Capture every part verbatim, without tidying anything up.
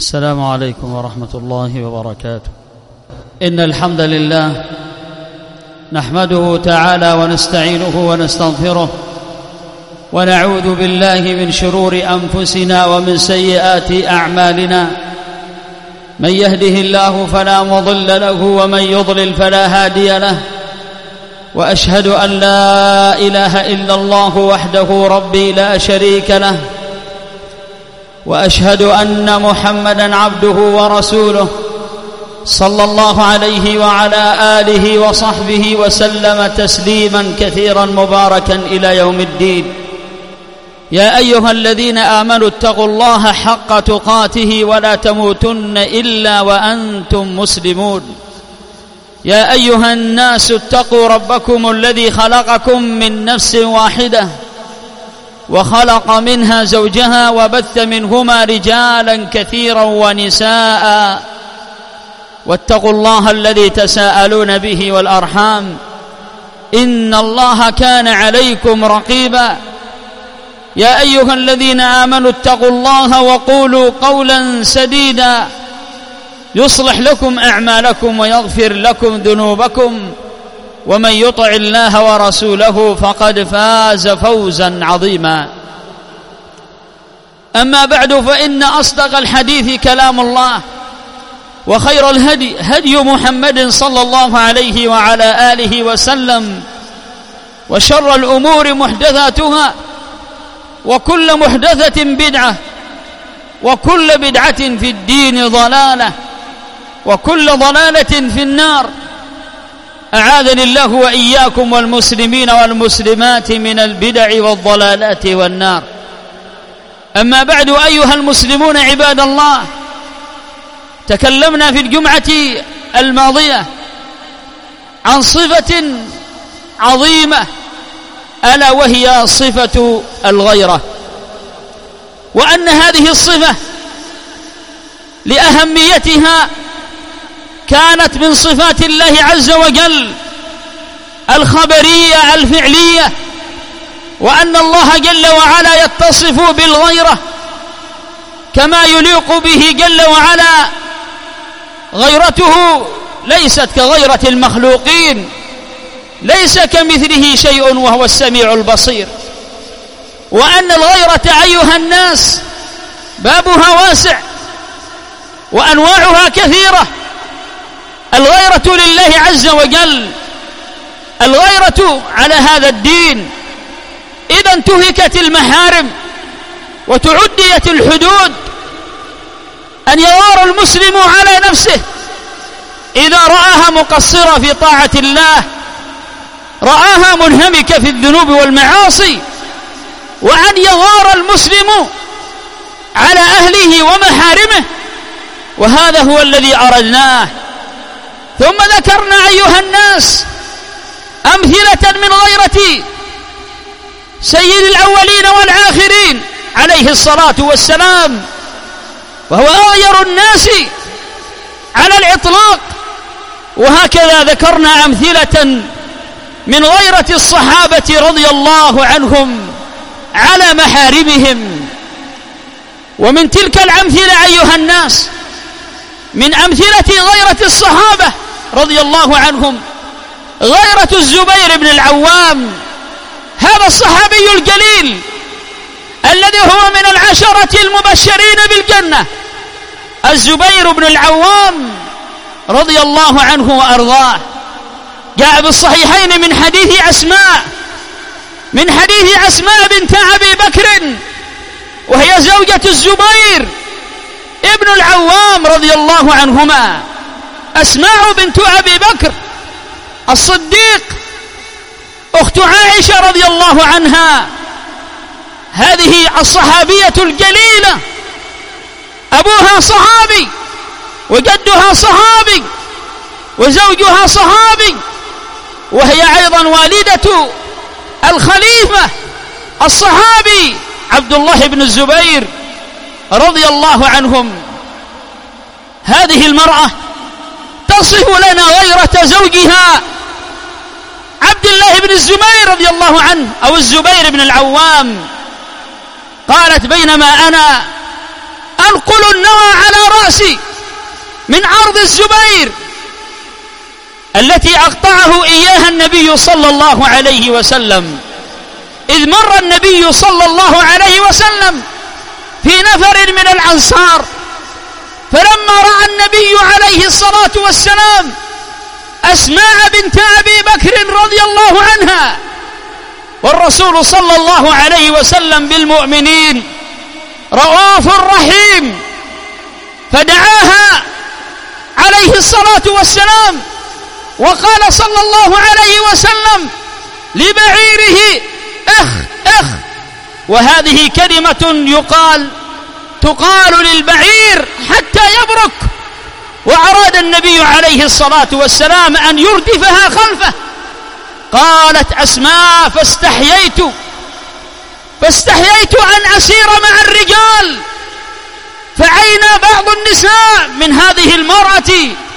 السلام عليكم ورحمة الله وبركاته. إن الحمد لله نحمده تعالى ونستعينه ونستغفره ونعوذ بالله من شرور أنفسنا ومن سيئات أعمالنا. من يهده الله فلا مضل له ومن يضلل فلا هادي له، وأشهد أن لا إله إلا الله وحده ربي لا شريك له، وأشهد أن محمدًا عبده ورسوله صلى الله عليه وعلى آله وصحبه وسلم تسليمًا كثيرًا مباركًا إلى يوم الدين. يا أيها الذين آمنوا اتقوا الله حق تقاته ولا تموتن إلا وأنتم مسلمون. يا أيها الناس اتقوا ربكم الذي خلقكم من نفس واحدة وخلق منها زوجها وبث منهما رجالا كثيرا ونساء، واتقوا الله الذي تساءلون به والأرحام إن الله كان عليكم رقيبا. يا أيها الذين آمنوا اتقوا الله وقولوا قولا سديدا يصلح لكم أعمالكم ويغفر لكم ذنوبكم، ومن يطع الله ورسوله فقد فاز فوزا عظيما. أما بعد، فإن أصدق الحديث كلام الله، وخير الهدي هدي محمد صلى الله عليه وعلى آله وسلم، وشر الأمور محدثاتها، وكل محدثة بدعة، وكل بدعة في الدين ضلالة، وكل ضلالة في النار. أعاذني الله وإياكم والمسلمين والمسلمات من البدع والضلالات والنار. أما بعد، أيها المسلمون عباد الله، تكلمنا في الجمعة الماضية عن صفة عظيمة، ألا وهي صفة الغيرة، وأن هذه الصفة لأهميتها كانت من صفات الله عز وجل الخبرية الفعلية، وأن الله جل وعلا يتصف بالغيرة كما يليق به جل وعلا. غيرته ليست كغيرة المخلوقين، ليس كمثله شيء وهو السميع البصير. وأن الغيرة أيها الناس بابها واسع وأنواعها كثيرة. الغيرة لله عز وجل، الغيرة على هذا الدين. إذا انتهكت المحارم وتعديت الحدود، أن يغار المسلم على نفسه إذا رآها مقصرة في طاعة الله، رآها منهمكة في الذنوب والمعاصي، وأن يغار المسلم على أهله ومحارمه، وهذا هو الذي أردناه. ثم ذكرنا أيها الناس أمثلة من غيرة سيد الأولين والآخرين عليه الصلاة والسلام، وهو أغير الناس على الإطلاق. وهكذا ذكرنا أمثلة من غيرة الصحابة رضي الله عنهم على محارمهم. ومن تلك الأمثلة أيها الناس، من أمثلة غيرة الصحابة رضي الله عنهم غيرة الزبير بن العوام، هذا الصحابي الجليل الذي هو من العشرة المبشرين بالجنة، الزبير بن العوام رضي الله عنه وأرضاه. جاء بالصحيحين من حديث أسماء من حديث أسماء بنت أبي بكر، وهي زوجة الزبير ابن العوام رضي الله عنهما. أسماء بنت أبي بكر الصديق أخت عائشة رضي الله عنها، هذه الصحابية الجليلة، أبوها صحابي وجدها صحابي وزوجها صحابي، وهي أيضا والدة الخليفة الصحابي عبد الله بن الزبير رضي الله عنهم. هذه المرأة تصف لنا غيرة زوجها عبد الله بن الزبير رضي الله عنه، أو الزبير بن العوام. قالت: بينما أنا أنقل النوى على الراس من عرض الزبير التي أقطعه إياها النبي صلى الله عليه وسلم، إذ مر النبي صلى الله عليه وسلم في نفر من الأنصار، فلما رأى النبي عليه الصلاة والسلام أسماء بنت أبي بكر رضي الله عنها، والرسول صلى الله عليه وسلم بالمؤمنين رؤوف رحيم، فدعاها عليه الصلاة والسلام وقال صلى الله عليه وسلم لبعيره اخ اخ، وهذه كلمة يقال تقال للبعير حتى يبرك، وأراد النبي عليه الصلاة والسلام أن يردفها خلفه. قالت أسماء فاستحييت فاستحييت أن أسير مع الرجال، فعينا بعض النساء من هذه المرأة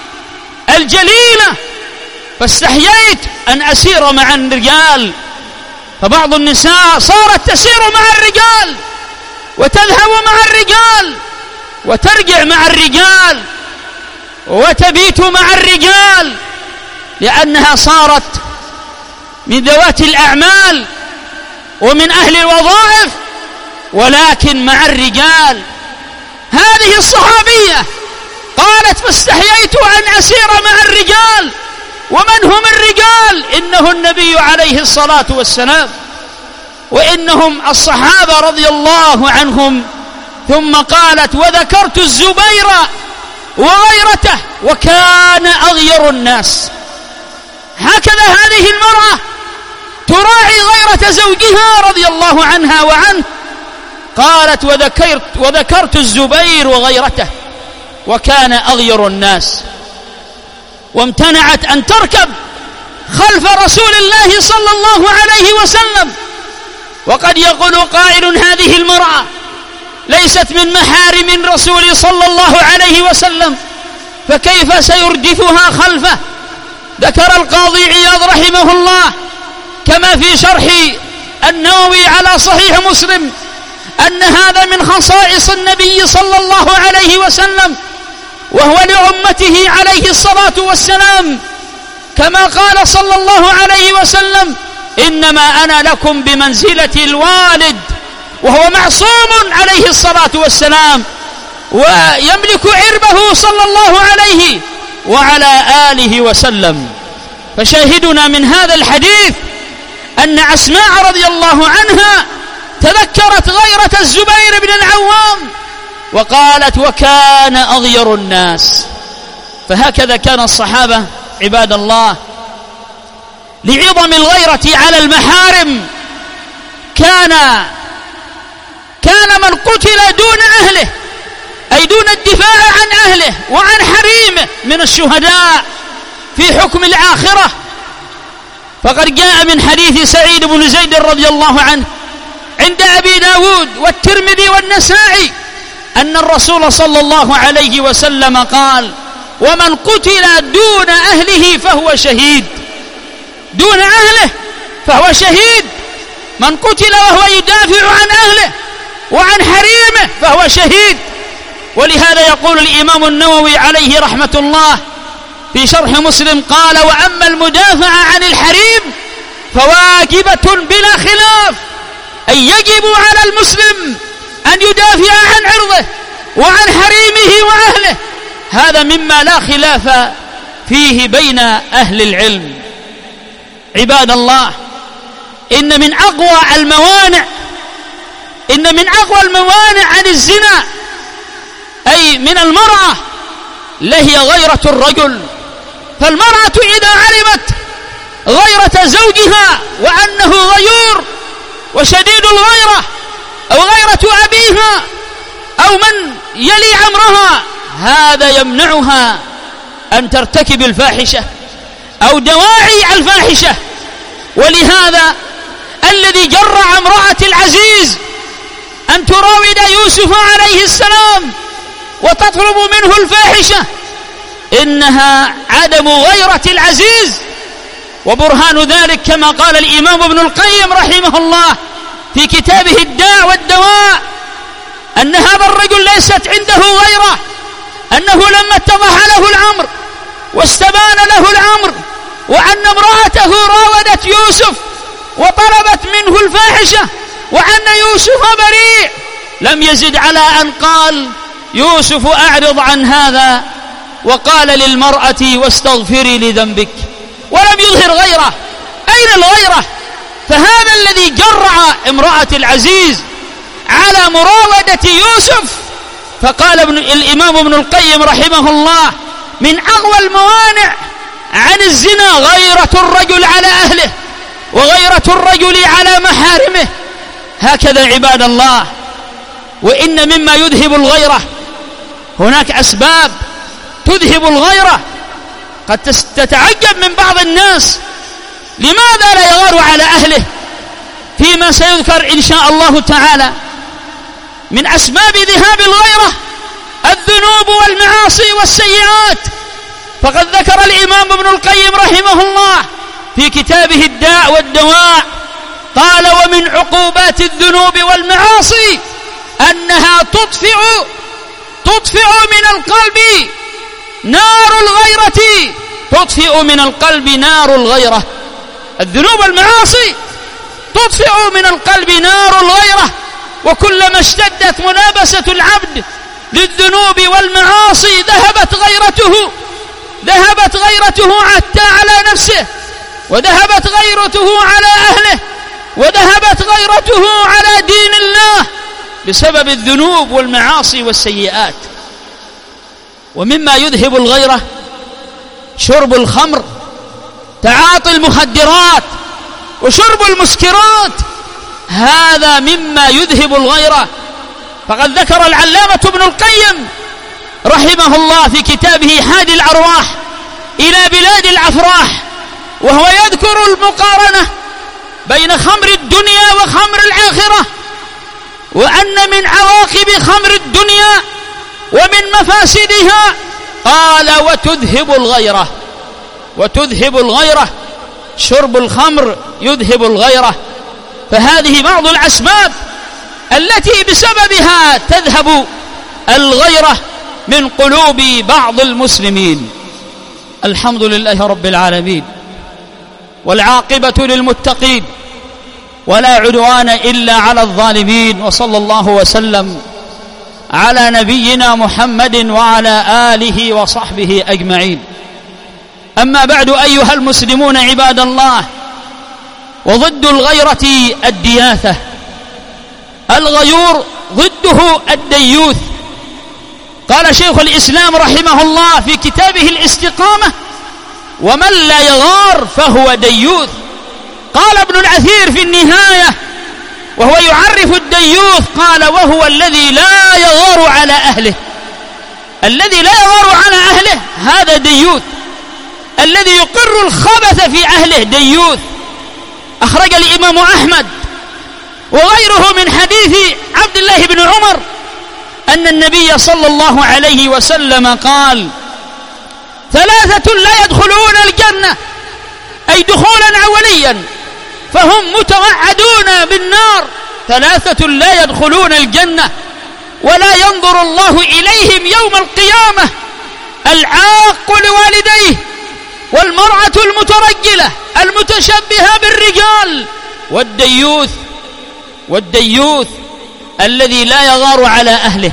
الجليلة، فاستحييت أن أسير مع الرجال، فبعض النساء صارت تسير مع الرجال وتذهب مع الرجال وترجع مع الرجال وتبيت مع الرجال، لأنها صارت من ذوات الأعمال ومن أهل الوظائف، ولكن مع الرجال. هذه الصحابية قالت فاستحييت أن أسير مع الرجال، ومن هم الرجال؟ إنه النبي عليه الصلاة والسلام، وإنهم الصحابة رضي الله عنهم. ثم قالت وذكرت الزبير وغيرته وكان أغير الناس. هكذا هذه المرأة تراعي غيرة زوجها رضي الله عنها وعنه. قالت وذكرت, وذكرت الزبير وغيرته وكان أغير الناس، وامتنعت أن تركب خلف رسول الله صلى الله عليه وسلم. وقد يقول قائل هذه المرأة ليست من محارم الرسول صلى الله عليه وسلم، فكيف سيردفها خلفه؟ ذكر القاضي عياض رحمه الله كما في شرح النووي على صحيح مسلم أن هذا من خصائص النبي صلى الله عليه وسلم، وهو لأمته عليه الصلاة والسلام، كما قال صلى الله عليه وسلم إنما أنا لكم بمنزلة الوالد، وهو معصوم عليه الصلاة والسلام ويملك عربه صلى الله عليه وعلى آله وسلم. فشاهدنا من هذا الحديث أن أسماء رضي الله عنها تذكرت غيرة الزبير بن العوام وقالت وكان أغير الناس. فهكذا كان الصحابة عباد الله، لعظم الغيرة على المحارم كان كان من قتل دون أهله، أي دون الدفاع عن أهله وعن حريمه، من الشهداء في حكم الآخرة. فقد جاء من حديث سعيد بن زيد رضي الله عنه عند أبي داود والترمذي والنسائي أن الرسول صلى الله عليه وسلم قال ومن قتل دون أهله فهو شهيد. دون أهله فهو شهيد. من قتل وهو يدافع عن أهله وعن حريمه فهو شهيد. ولهذا يقول الإمام النووي عليه رحمة الله في شرح مسلم قال وأما المدافع عن الحريم فواجبة بلا خلاف، أي يجب على المسلم أن يدافع عن عرضه وعن حريمه وأهله. هذا مما لا خلاف فيه بين أهل العلم. عباد الله، إن من أقوى الموانع إن من أقوى الموانع عن الزنا أي من المرأة لهي غيرة الرجل. فالمرأة إذا علمت غيرة زوجها وأنه غيور وشديد الغيرة، أو غيرة أبيها أو من يلي أمرها، هذا يمنعها أن ترتكب الفاحشة أو دواعي الفاحشة. ولهذا الذي جرع امرأة العزيز أن تراود يوسف عليه السلام وتطلب منه الفاحشة إنها عدم غيرة العزيز. وبرهان ذلك كما قال الإمام ابن القيم رحمه الله في كتابه الداء والدواء أن هذا الرجل ليست عنده غيرة وأنه لما اتضح له الأمر واستبان له الأمر وأن امرأته راودت يوسف وطلبت منه الفاحشة وأن يوسف بريء، لم يزد على أن قال يوسف أعرض عن هذا، وقال للمرأة واستغفري لذنبك، ولم يظهر غيره. أين الغيرة؟ فهذا الذي جرع امرأة العزيز على مراودة يوسف. فقال ابن الإمام ابن القيم رحمه الله من أقوى الموانع عن الزنا غيرة الرجل على أهله وغيرة الرجل على محارمه. هكذا عباد الله. وإن مما يذهب الغيرة، هناك أسباب تذهب الغيرة. قد تتعجب من بعض الناس لماذا لا يغار على أهله فيما سيذكر إن شاء الله تعالى. من أسباب ذهاب الغيرة الذنوب والمعاصي والسيئات. فقد ذكر الإمام ابن القيم رحمه الله في كتابه الداء والدواء قال ومن عقوبات الذنوب والمعاصي أنها تطفئ تطفئ من القلب نار الغيرة تطفئ من القلب نار الغيرة. الذنوب والمعاصي تطفئ من القلب نار الغيرة، وكلما اشتدت ملابسة العبد للذنوب والمعاصي ذهبت غيرته ذهبت غيرته حتى على نفسه، وذهبت غيرته على أهله، وذهبت غيرته على دين الله بسبب الذنوب والمعاصي والسيئات. ومما يذهب الغيرة شرب الخمر، تعاطي المخدرات، وشرب المسكرات، هذا مما يذهب الغيرة. فقد ذكر العلامة ابن القيم رحمه الله في كتابه حادي الأرواح إلى بلاد الأفراح، وهو يذكر المقارنة بين خمر الدنيا وخمر الآخرة، وأن من عواقب خمر الدنيا ومن مفاسدها قال وتذهب الغيرة وتذهب الغيرة شرب الخمر يذهب الغيرة. فهذه بعض الأسباب التي بسببها تذهب الغيرة من قلوب بعض المسلمين. الحمد لله رب العالمين، والعاقبة للمتقين، ولا عدوان إلا على الظالمين، وصلى الله وسلم على نبينا محمد وعلى آله وصحبه أجمعين. أما بعد أيها المسلمون عباد الله، وضد الغيرة الدياثة. الغيور ضده الديوث. قال شيخ الإسلام رحمه الله في كتابه الاستقامة ومن لا يغار فهو ديوث. قال ابن الأثير في النهاية وهو يعرف الديوث قال وهو الذي لا يغار على أهله. الذي لا يغار على أهله هذا ديوث. الذي يقر الخبث في أهله ديوث. أخرج الإمام أحمد وغيره من حديث عبد الله بن عمر أن النبي صلى الله عليه وسلم قال ثلاثة لا يدخلون الجنة، أي دخولا أوليا، فهم متوعدون بالنار. ثلاثة لا يدخلون الجنة ولا ينظر الله إليهم يوم القيامة: العاق لوالديه، والمرأة المترجلة المتشبهة بالرجال، والديوث والديوث الذي لا يغار على أهله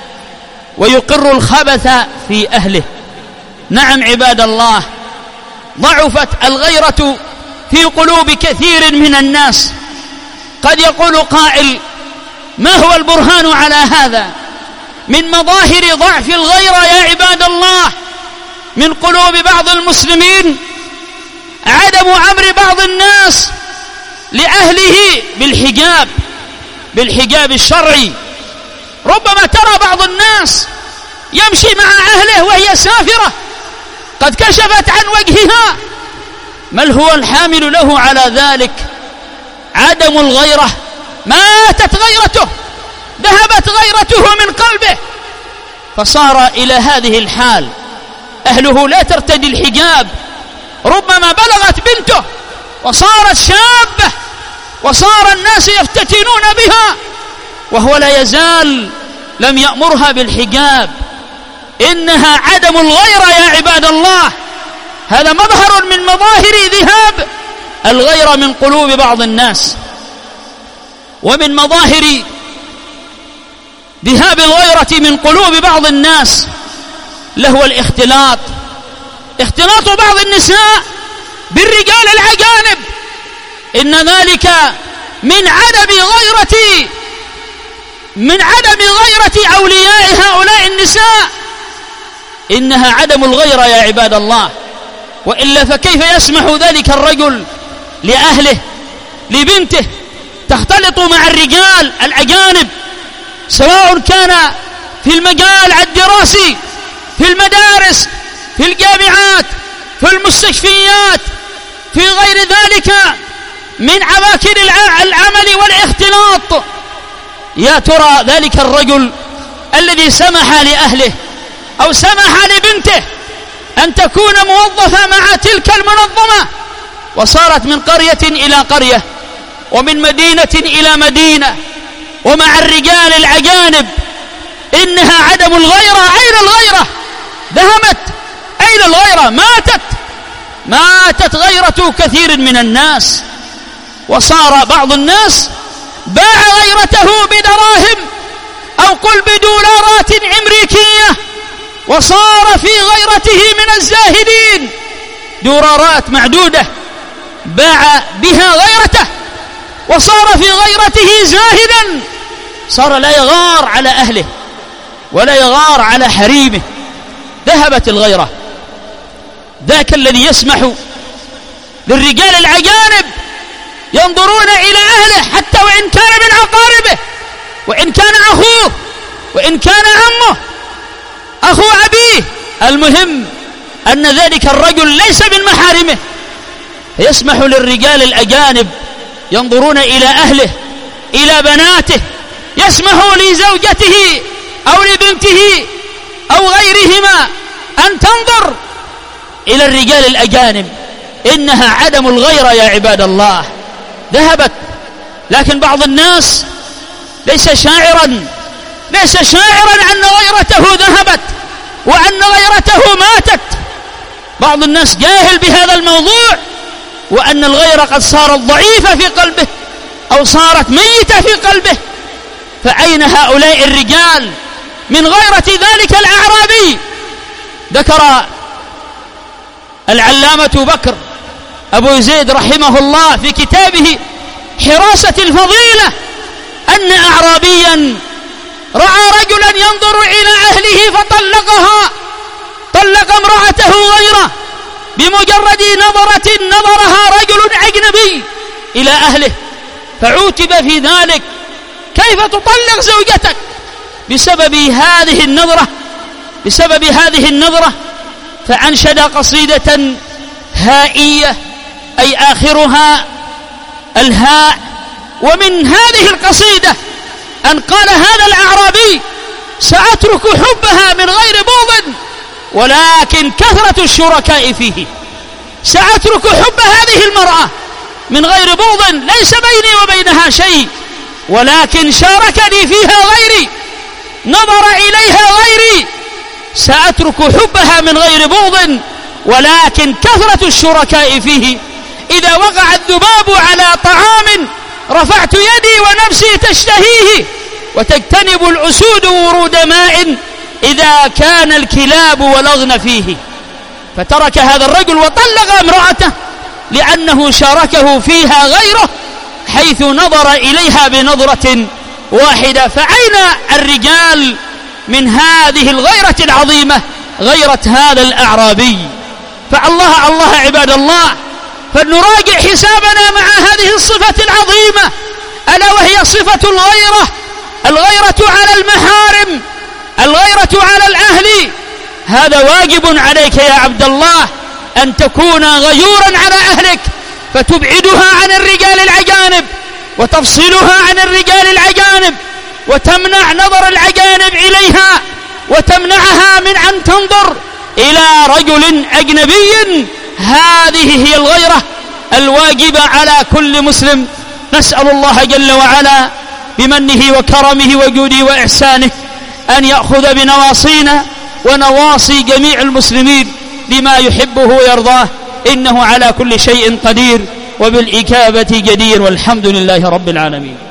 ويقر الخبث في أهله. نعم عباد الله، ضعفت الغيرة في قلوب كثير من الناس. قد يقول قائل: ما هو البرهان على هذا؟ من مظاهر ضعف الغيرة يا عباد الله من قلوب بعض المسلمين عدم أمر بعض الناس لأهله بالحجاب بالحجاب الشرعي. ربما ترى بعض الناس يمشي مع أهله وهي سافرة قد كشفت عن وجهها. ما هو الحامل له على ذلك؟ عدم الغيرة. ماتت غيرته، ذهبت غيرته من قلبه، فصار إلى هذه الحال. أهله لا ترتدي الحجاب، ربما بلغت بنته وصارت شابة وصار الناس يفتتنون بها وهو لا يزال لم يأمرها بالحجاب. إنها عدم الغيرة يا عباد الله. هذا مظهر من مظاهر ذهاب الغيرة من قلوب بعض الناس، ومن مظاهر ذهاب الغيرة من قلوب بعض الناس لهو الاختلاط، اختلاط بعض النساء بالرجال الأجانب. إن ذلك من عدم غيرة من عدم غيرة أولياء هؤلاء النساء، إنها عدم الغيرة يا عباد الله. وإلا فكيف يسمح ذلك الرجل لأهله لبنته تختلط مع الرجال الأجانب، سواء كان في المجال الدراسي، في المدارس، في الجامعات، في المستشفيات، في غير ذلك من أماكن العمل والاختلاط. يا ترى ذلك الرجل الذي سمح لأهله أو سمح لبنته أن تكون موظفة مع تلك المنظمة، وصارت من قرية إلى قرية ومن مدينة إلى مدينة ومع الرجال الأجانب، إنها عدم الغيرة. أين الغيرة؟ ذهبت. أين الغيرة؟ ماتت ماتت غيرة كثير من الناس. وصار بعض الناس باع غيرته بدراهم أو قل بدولارات أمريكية، وصار في غيرته من الزاهدين، دولارات معدودة باع بها غيرته، وصار في غيرته زاهدا، صار لا يغار على أهله ولا يغار على حريمه. ذهبت الغيرة. ذاك الذي يسمح للرجال الأجانب ينظرون إلى أهله حتى وإن كان من أقاربه، وإن كان أخوه، وإن كان عمه، أخو أبيه، المهم أن ذلك الرجل ليس من محارمه، فيسمح للرجال الأجانب ينظرون إلى أهله، إلى بناته، يسمح لزوجته أو لبنته أو غيرهما أن تنظر إلى الرجال الأجانب. إنها عدم الغيرة يا عباد الله. ذهبت. لكن بعض الناس ليس شاعرا ليس شاعرا أن غيرته ذهبت وأن غيرته ماتت. بعض الناس جاهل بهذا الموضوع، وأن الغيرة قد صارت ضعيفة في قلبه أو صارت ميتة في قلبه. فأين هؤلاء الرجال من غيرة ذلك الأعرابي؟ ذكر العلامة بكر أبو زيد رحمه الله في كتابه حراسة الفضيلة أن أعرابيا رأى رجلا ينظر إلى أهله فطلقها، طلق امرأته غيره بمجرد نظرة نظرها رجل أجنبي إلى أهله، فعوتب في ذلك. كيف تطلق زوجتك؟ بسبب هذه النظرة بسبب هذه النظرة فأنشد قصيدة هائية، أي آخرها الهاء. ومن هذه القصيدة أن قال هذا الأعرابي: سأترك حبها من غير بغض ولكن كثرة الشركاء فيه. سأترك حب هذه المرأة من غير بغض، ليس بيني وبينها شيء، ولكن شاركني فيها غيري، نظر إليها غيري. سأترك حبها من غير بغض ولكن كثرة الشركاء فيه. إذا وقع الذباب على طعام رفعت يدي ونفسي تشتهيه، وتجتنب الأسود ورود ماء إذا كان الكلاب ولغن فيه. فترك هذا الرجل وطلق امرأته لأنه شاركه فيها غيره، حيث نظر إليها بنظرة واحدة. فأين الرجال من هذه الغيرة العظيمة، غيرة هذا الأعرابي؟ فالله الله عباد الله، فلنراجع حسابنا مع هذه الصفة العظيمة، ألا وهي صفة الغيرة. الغيرة على المحارم، الغيرة على الأهل. هذا واجب عليك يا عبد الله، أن تكون غيورا على أهلك، فتبعدها عن الرجال الأجانب وتفصلها عن الرجال الأجانب، وتمنع نظر الأجانب إليها، وتمنعها من أن تنظر إلى رجل أجنبي. هذه هي الغيرة الواجبة على كل مسلم. نسأل الله جل وعلا بمنه وكرمه وجوده وإحسانه أن يأخذ بنواصينا ونواصي جميع المسلمين لما يحبه ويرضاه، إنه على كل شيء قدير وبالإجابة جدير، والحمد لله رب العالمين.